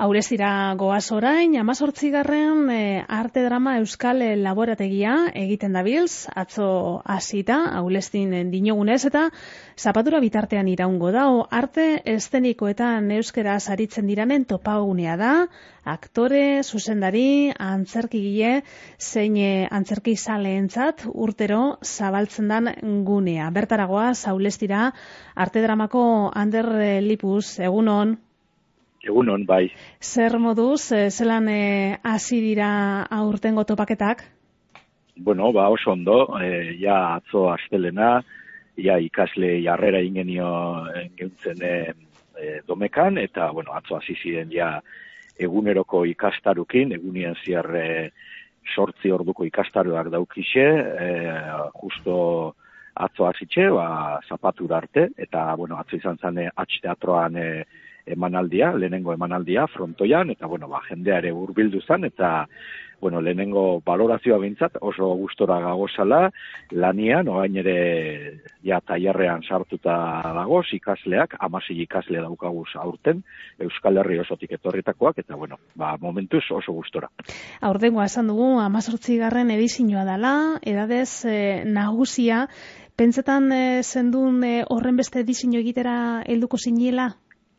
Aurreztira goaz orain, 18. Arte Drama Euskal Laborategia egiten dabilz, atzo hasita, Aulestin dinogunez, eta zapatura bitartean iraungo da. Arte eszenikoetan euskaraz aritzen diranen topagunea da, aktore, zuzendari, antzerkigile, zein antzerki zaleentzat urtero zabaltzen dan gunea. Bertaragoaz, Aulestira, Arte Dramako Ander Lipuz, egunon. Egunon, bai. Zer moduz, zelan hasi dira aurtengo topaketak? Bueno, oso ondo, ja atzo astelena, ja ikasle jarrera ingenio geuntzen domekan, eta bueno, atzo hasi ziren ja eguneroko ikastarukin, egunien ziar 8 orduko ikastaruak daukixe, justo atzo hasitxe, zapatura arte, eta bueno, atzo izan zen H-teatroan emanaldia, lehenengo emanaldia, frontoian, eta bueno, jendea ere hurbildu zen, eta bueno, lehenengo balorazioa bintzat, oso gustora gagozala, lanian, orain ere ja tailerrean sartuta dagoz, ikasleak, 16 ikasle daukaguz aurten, Euskal Herri osotik etorritakoak, eta bueno, momentuz oso gustora. Aurtengoa esan dugu, 18. edizioa dela, edadez nagusia, pentsetan zendun horren beste edizio egitera helduko zinela?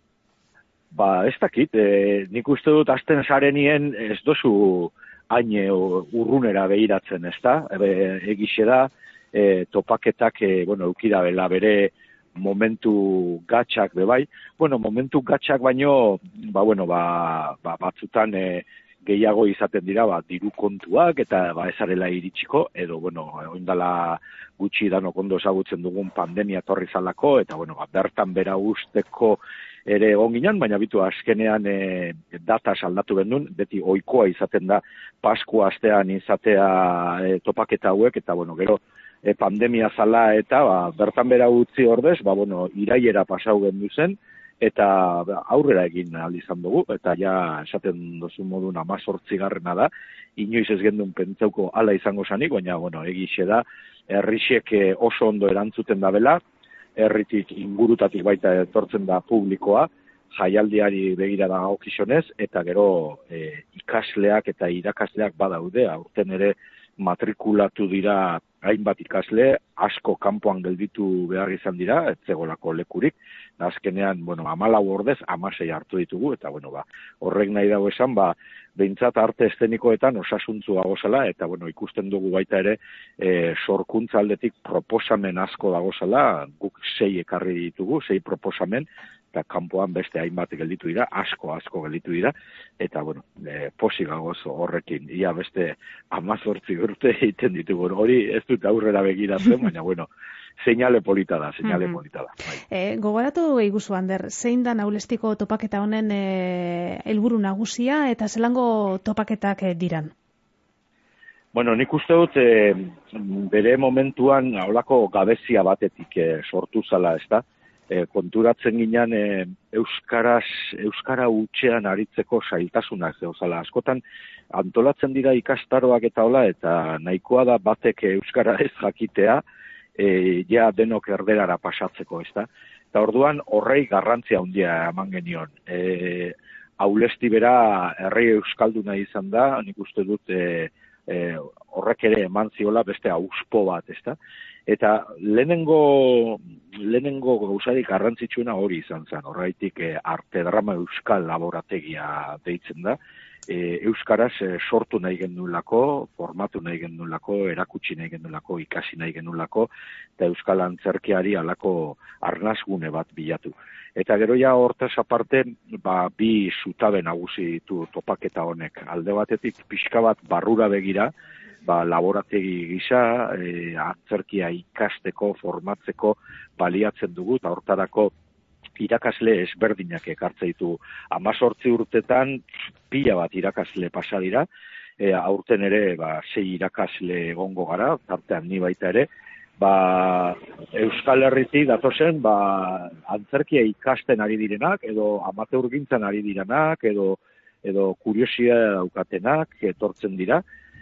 Ez dakit, nik uste dut azten zarenien ez dozu hain urrunera behiratzen, ez da? Egixe da, topaketak, eukida bela bere momentu gatxak bebai. Momentu gatxak baino, batzutan gehiago izaten dira, diru kontuak eta ezarela iritsiko, edo, oindala gutxi danok ondo ezagutzen dugun pandemia torri zalako, eta, bertan bera usteko ere egon ginen, baina bitu azkenean data aldatu bendun, beti ohikoa izaten da Paskua astean izatea topaketa hauek, eta gero pandemia zala eta bertan bera utzi ordez, irailera pasau gendu zen, eta aurrera egin ahal izan dugu, eta ja esaten dozu modun 18. da, inoiz ez gendun pentsauko hala izango zanik, baina egixe da, herrixek oso ondo erantzuten da bela, herritik ingurutatik baita etortzen da publikoa, jaialdiari begira da okizionez, eta gero ikasleak eta irakasleak badaude, aurten ere matrikulatu dira hainbat ikasle, asko kanpoan gelditu behar izan dira, ez zegolako lekurik, azkenean, 14 ordez, 16 hartu ditugu, eta horrek nahi dago esan, behintzat arte eszenikoetan osasuntzu gagozala, eta ikusten dugu baita ere sorkuntza aldetik proposamen asko dagozala, guk 6 ekarri ditugu, 6 proposamen, eta kanpoan beste hainbat gelditu dira, asko gelditu dira, eta posi gagoz horrekin, ia beste 18 urte egiten ditugu, hori ez dut aurrera begiratzen, baina seinale polita da. Gogoratu eiguzu, Ander, zein da Aulestiko topaketa honen helburu nagusia eta zelango topaketak diran? Nik uste dut bere momentuan holako gabezia batetik sortu zala, ez da? Konturatzen ginen euskara hutsean aritzeko zailtasunak zeuzala. Askotan antolatzen dira ikastaroak eta hola, eta nahikoa da batek euskara ez jakitea, ja denok erderara pasatzeko, ez da? Eta orduan horrei garrantzia handia eman genion. Aulesti bera herri euskalduna izan da, nik uste dut horrek ere eman ziola beste auspo bat, ez da? Eta lehenengo gauzarik garrantzitsuena hori izan zen, horreitik Arte Drama Euskal Laborategia deitzen da, euskaraz sortu nahi genduelako, formatu nahi genduelako, erakutsi nahi genduelako, ikasi nahi genduelako, eta euskal antzerkiari alako arnasgune bat bilatu. Eta gero ja hortaz aparte, bi zutabe nagusi ditu topaketa honek. Alde batetik pixka bat barrura begira, laborategi gisa, antzerkia ikasteko, formatzeko baliatzen dugu, eta hortarako irakasle ezberdinak ekartze ditu. 18 urtetan pila bat irakasle pasa dira, aurten ere 6 irakasle egongo gara, tartean ni baita ere, Euskal Herritik datozen antzerkia ikasten ari direnak, edo amateurgintzan ari direnak, edo kuriosia daukatenak etortzen dira,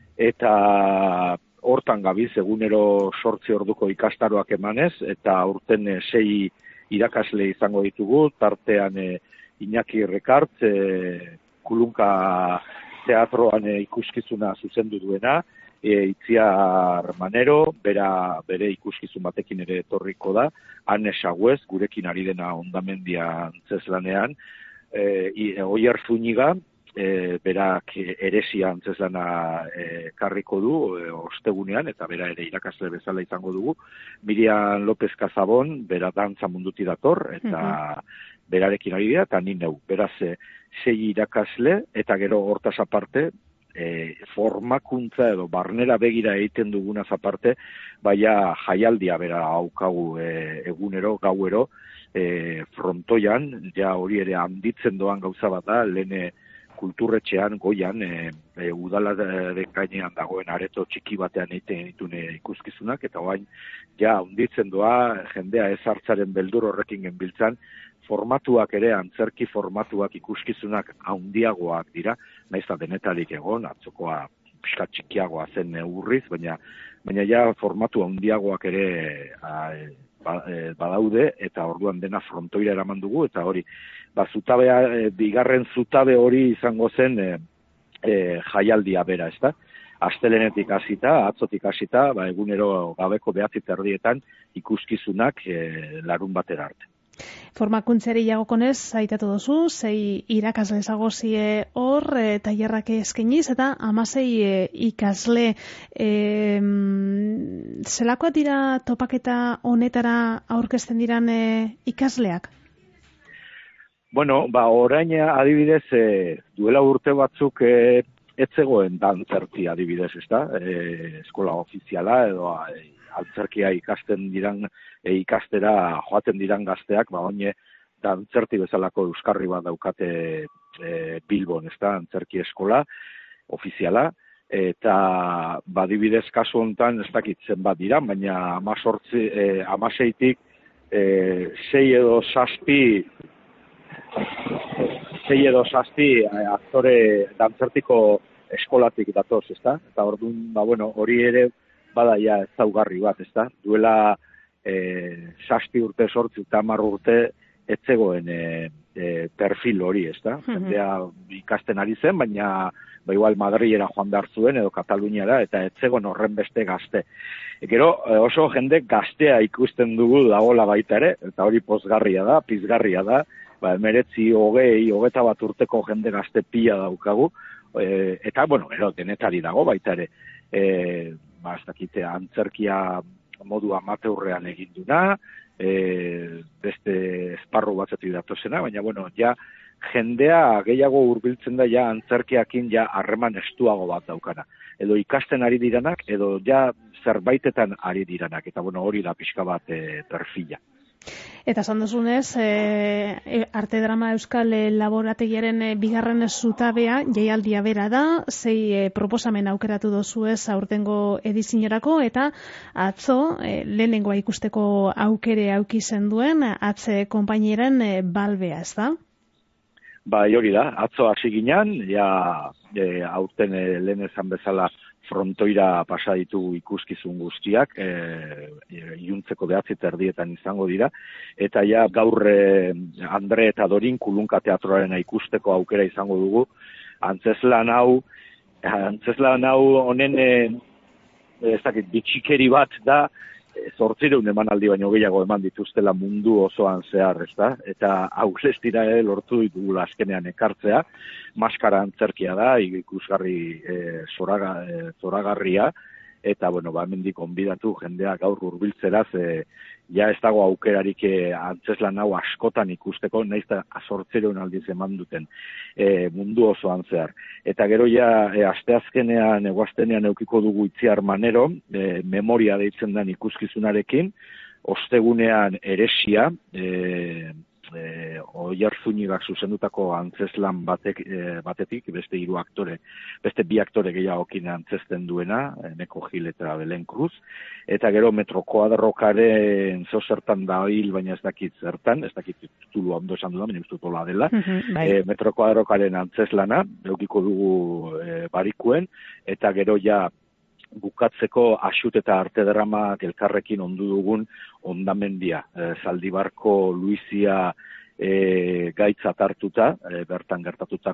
eta hortan gabiz egunero 8 orduko ikastaroak emanez, eta aurten 6 irakasle izango ditugu, tartean Iñaki Rekartz, Kulunka teatroan ikuskizuna zuzendu duena, Itziar Manero, bere ikuskizun batekin ere etorriko da, Anne Sagüez, gurekin ari dena Hondamendia antzeslanean, Oier Zuniga, berak Heresia antzeslana karriko du ostegunean, eta bera ere irakasle bezala izango dugu, Miriam López Casabon, bera dantza munduti dator, eta berarekin ari dira, eta ni neu, beraz 6 irakasle, eta gero hortaz aparte, formakuntza edo barnera begira egiten dugunaz aparte, baina jaialdia bera haukagu egunero, gauero, frontoian, ja hori ere handitzen doan gauza bat da, lehen kulturretxean, goian, udalaren gainean dagoen areto txiki batean egiten ditune ikuskizunak, eta orain ja handitzen doa, jendea ez hartzaren beldur horrekin genbiltzan, formatuak ere, antzerki formatuak ikuskizunak handiagoak dira, naiz eta denetarik egon, atzokoa pixka txikiagoa zen urriz, baina ja formatu handiagoak ere badaude, eta orduan dena frontoira eraman dugu, eta hori, bigarren zutabe hori izango zen jaialdia bera, ez da? Astelenetik hasita, atzotik hasita, egunero gabeko 9:30 ikuskizunak larun batera arte. Formakuntzari jagokonez, aitatu duzu, 6 irakasle zagozie hor, tailerrak eskainiz, eta 16 ikasle. Zelakoak dira topaketa honetara aurkezten diran ikasleak? Bueno, orain adibidez, duela urte batzuk ez zegoen dantzerki adibidez, ezta? Eskola ofiziala edo antzerkia ikastera joaten diran gazteak, oine dantzerti bezalako euskarri bat daukate Bilbon, ezta? Antzerki eskola ofiziala, eta adibidez kasu hontan ez dakit zenbat dira, baina 16tik 6 edo 7 aktore dantzertiko eskolatik datoz, ezta? Eta orduan, hori ere bada ja ezaugarri bat, ezta? Duela 7 urte, 8 eta 10 urte ez zegoen perfil hori, ezta? Jendea ikasten ari zen, baina igual Madrilera joan behar zuen edo Kataluniara, eta ez zegoen horren beste gazte. Gero oso jende gaztea ikusten dugu dagoela baita ere, eta hori pozgarria da, pizgarria da, 19, 20, 21 urteko jende gazte pila daukagu, eta, denetari dago baita ere, ez dakite, antzerkia modu amateurrean egin duna, beste esparru batzetik datozena, baina, ja, jendea gehiago hurbiltzen da, ja, antzerkiakin, ja, harreman estuago bat daukana. Edo ikasten ari diranak, edo ja, zerbaitetan ari diranak, eta, hori da pixka bat perfila. Eta esan duzunez, Arte Drama Euskal Laborategiaren bigarren zutabea jaialdia bera da, 6 proposamen aukeratu dozuez aurtengo ediziorako, eta atzo lehenengoa ikusteko aukere auki zenduen atze konpainieran balbea, ez da? Hori da, atzo hasi ginen, aurten lehen esan bezala frontoira pasa ditu ikuskizun guztiak, iluntzeko 9:30 izango dira, eta gaur Andre eta Dorin Kulunka teatroaren ikusteko aukera izango dugu. Antzeslan hau honen ez dakit bitxikeri bat da, 800 emanaldi baino gehiago eman dituztela mundu osoan zehar, ezta? Eta aulestira lortu ditugula azkenean ekartzea, maskara antzerkia da, ikusgarri zoragarria, eta, hemendik konbidatu jendea gaur hurbiltzeraz, ez dago aukerarik antzeslan hau askotan ikusteko, nahiz eta 800 aldiz eman duten mundu osoan zehar. Eta gero asteazkenean, eguaztenean eukiko dugu Itziar Manero, memoria deitzen den ikuskizunarekin, ostegunean Heresia, Oier Zunigak zuzendutako antzeslan batetik, beste 2 aktore gehiagokin antzesten duena, Neko Gil eta Belen Cruz, eta gero Metro Koadrokaren zertan da hil, baina ez dakit zertan, ez dakit titulua ondo esan dudan, baina ustutola dela, Metro Koadrokaren antzeslana, eukiko dugu barikuen, eta gero bukatzeko Axut eta Arte Dramak elkarrekin ondu dugun Hondamendia, Zaldibarko Luizia gaitzat hartuta, bertan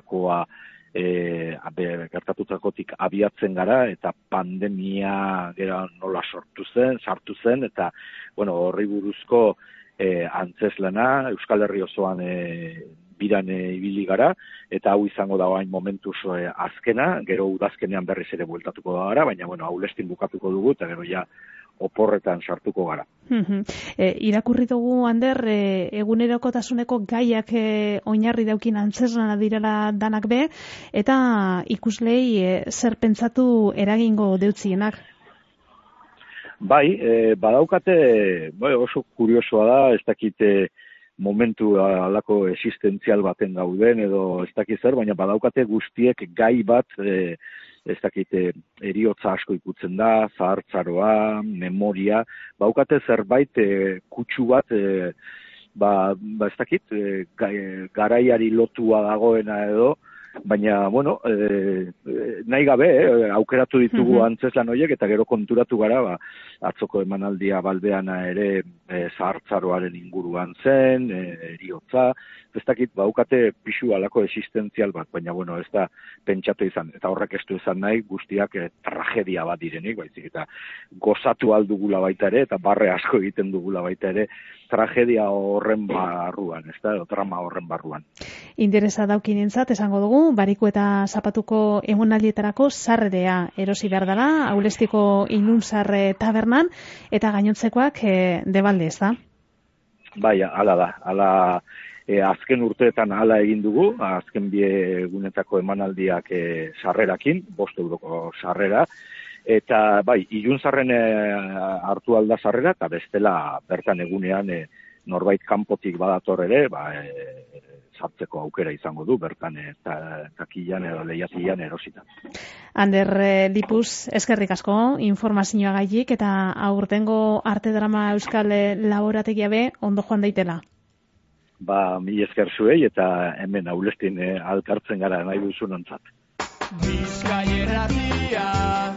gertatutakotik abiatzen gara, eta pandemia gero nola sartu zen, eta, horri buruzko antzeslana Euskal Herri osoan biran ibili gara, eta hau izango da hain momentuz azkena, gero udazkenean berriz ere bueltatuko da gara, baina, Aulestin bukatuko dugu, eta gero ja oporretan sartuko gara. Irakurri dugu, Ander, egunerokotasuneko gaiak oinarri daukin antzeslana direla danak be, eta ikuslei zer pentsatu eragingo deutzienak? Bai, badaukate, oso kuriosoa da, ez dakite momentu alako existentzial baten gauden, edo ez dakit zer, baina badaukate guztiek gai bat, ez dakite eriotza asko ikutzen da, zahartzaroa, memoria, baukate zerbait kutsu bat, ez dakit, garaiari lotua dagoena edo, baina, nahi gabe, aukeratu ditugu antzeslan horiek, eta gero konturatu gara, atzoko emanaldia Balbeana ere zahartzaroaren inguruan zen, eriotza, ez dakit, baukate pixu alako existentzial bat, baina, ez da pentsatu izan, eta horrek ez du izan nahi, guztiak tragedia bat direnik, baizik, eta gozatu aldugula baita ere, eta barre asko egiten dugula baita ere, tragedia horren barruan, ez da, drama horren barruan. Interesa daukinentzat esango dugu, Bariku eta Zapatuko egonaldietarako sarrerea erosi behar dela, Aulestiko Ilunsar tabernan, eta gainontzekoak Debalde, ez da? Bai, hala da, azken urteetan hala egin dugu, azken bi egunetako emanaldiak sarrerakin, 5 euroko sarrera, eta bai, Ilunsarren hartu alda sarrera, eta bestela bertan egunean norbait kanpotik badator ere, sartzeko aukera izango du, bertan takilan edo lehiatilan erosita. Ander Lipuz, eskerrik asko, informazioagaitik, eta aurtengo Arte Drama Euskal Laborategia be ondo joan daitela. Mil esker zuei, eta hemen Aulestin alkartzen gara nahi duzun ontzat. Bizkaia Irratia